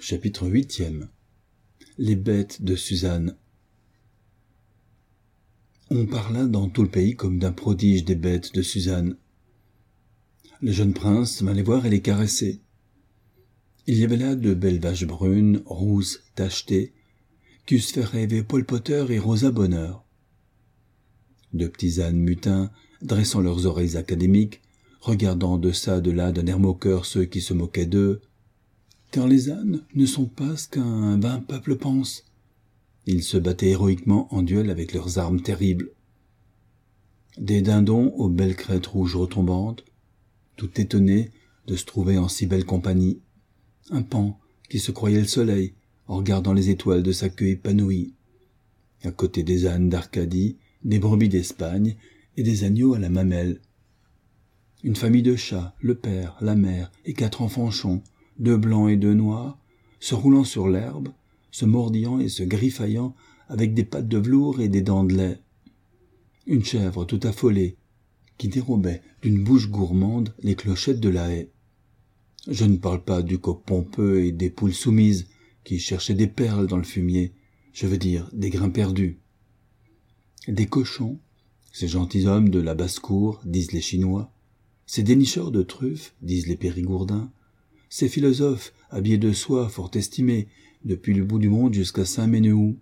Chapitre 8e. Les bêtes de Suzanne. On parla dans tout le pays comme d'un prodige des bêtes de Suzanne. Le jeune prince vint les voir et les caresser. Il y avait là de belles vaches brunes, rousses, tachetées, qui eussent fait rêver Paul Potter et Rosa Bonheur. De petits ânes mutins, dressant leurs oreilles académiques, regardant de ça de là d'un air moqueur ceux qui se moquaient d'eux, car les ânes ne sont pas ce qu'un vain peuple pense. Ils se battaient héroïquement en duel avec leurs armes terribles. Des dindons aux belles crêtes rouges retombantes, tout étonnés de se trouver en si belle compagnie. Un paon qui se croyait le soleil en regardant les étoiles de sa queue épanouie. À côté des ânes d'Arcadie, des brebis d'Espagne et des agneaux à la mamelle. Une famille de chats, le père, la mère et 4 enfanchons, 2 blancs et 2 noirs, se roulant sur l'herbe, se mordillant et se griffaillant avec des pattes de velours et des dents de lait. Une chèvre tout affolée, qui dérobait d'une bouche gourmande les clochettes de la haie. Je ne parle pas du coq pompeux et des poules soumises qui cherchaient des perles dans le fumier, je veux dire des grains perdus. Des cochons, ces gentilshommes de la basse-cour, disent les Chinois, ces dénicheurs de truffes, disent les Périgourdins, ces philosophes habillés de soie fort estimés depuis le bout du monde jusqu'à Saint-Ménéhould.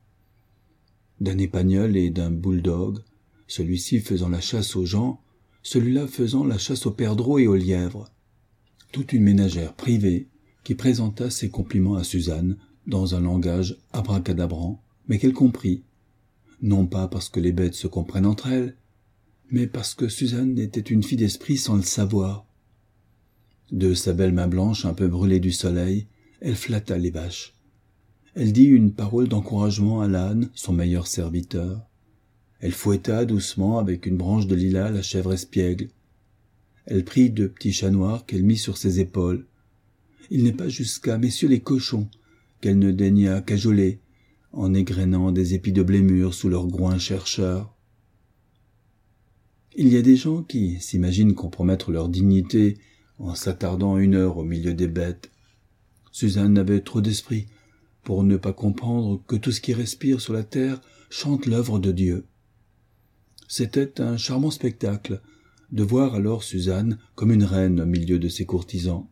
D'un épagnol et d'un bouledogue, celui-ci faisant la chasse aux gens, celui-là faisant la chasse aux perdreaux et aux lièvres. Toute une ménagère privée qui présenta ses compliments à Suzanne dans un langage abracadabrant, mais qu'elle comprit, non pas parce que les bêtes se comprennent entre elles, mais parce que Suzanne était une fille d'esprit sans le savoir. De sa belle main blanche un peu brûlée du soleil, elle flatta les vaches. Elle dit une parole d'encouragement à l'âne, son meilleur serviteur. Elle fouetta doucement avec une branche de lilas la chèvre espiègle. Elle prit 2 petits chats noirs qu'elle mit sur ses épaules. Il n'est pas jusqu'à messieurs les cochons qu'elle ne daigna cajoler, en égrenant des épis de blé mûr sous leurs groins chercheurs. Il y a des gens qui s'imaginent compromettre leur dignité en s'attardant 1 heure au milieu des bêtes. Suzanne avait trop d'esprit pour ne pas comprendre que tout ce qui respire sur la terre chante l'œuvre de Dieu. C'était un charmant spectacle de voir alors Suzanne comme une reine au milieu de ses courtisans.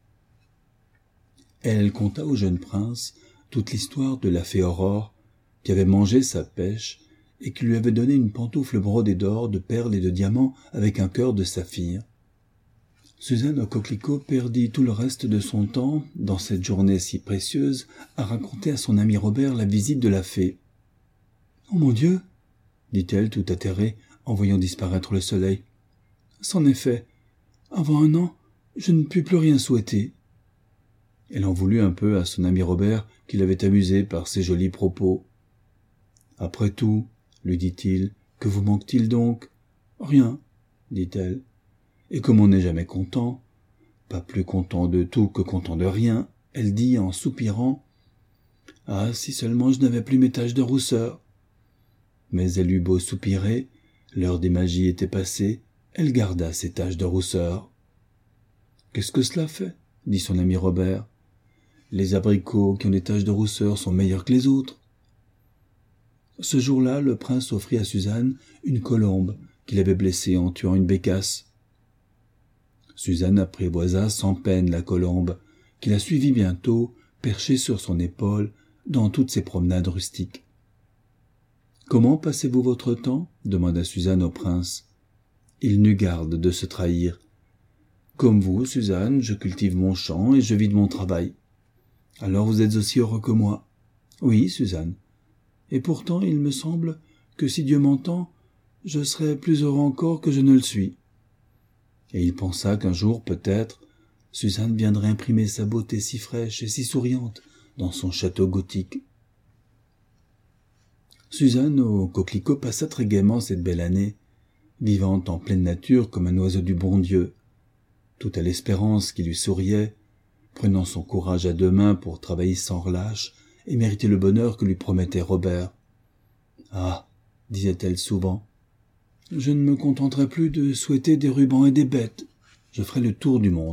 Elle conta au jeune prince toute l'histoire de la fée Aurore qui avait mangé sa pêche et qui lui avait donné une pantoufle brodée d'or, de perles et de diamants avec un cœur de saphir. Suzanne au coquelicot perdit tout le reste de son temps, dans cette journée si précieuse, à raconter à son ami Robert la visite de la fée. « Oh mon Dieu !» dit-elle tout atterrée en voyant disparaître le soleil. « C'en est fait. Avant 1 an, je ne puis plus rien souhaiter. » Elle en voulut un peu à son ami Robert qui l'avait amusé par ses jolis propos. « Après tout, lui dit-il, que vous manque-t-il donc ? » « Rien, dit-elle. Et comme on n'est jamais content, pas plus content de tout que content de rien, elle dit en soupirant « Ah, si seulement je n'avais plus mes taches de rousseur !» Mais elle eut beau soupirer, l'heure des magies était passée, elle garda ses taches de rousseur. « Qu'est-ce que cela fait ?» dit son ami Robert. « Les abricots qui ont des taches de rousseur sont meilleurs que les autres. » Ce jour-là, le prince offrit à Suzanne une colombe qu'il avait blessée en tuant une bécasse. Suzanne apprivoisa sans peine la colombe, qui la suivit bientôt, perchée sur son épaule, dans toutes ses promenades rustiques. « Comment passez-vous votre temps ?» demanda Suzanne au prince. Il n'eut garde de se trahir. « Comme vous, Suzanne, je cultive mon champ et je vis de mon travail. »« Alors vous êtes aussi heureux que moi. »« Oui, Suzanne. Et pourtant il me semble que si Dieu m'entend, je serai plus heureux encore que je ne le suis. » Et il pensa qu'un jour, peut-être, Suzanne viendrait imprimer sa beauté si fraîche et si souriante dans son château gothique. Suzanne au coquelicot passa très gaiement cette belle année, vivant en pleine nature comme un oiseau du bon Dieu, tout à l'espérance qui lui souriait, prenant son courage à 2 mains pour travailler sans relâche et mériter le bonheur que lui promettait Robert. « Ah, disait-elle souvent, je ne me contenterai plus de souhaiter des rubans et des bêtes. Je ferai le tour du monde. »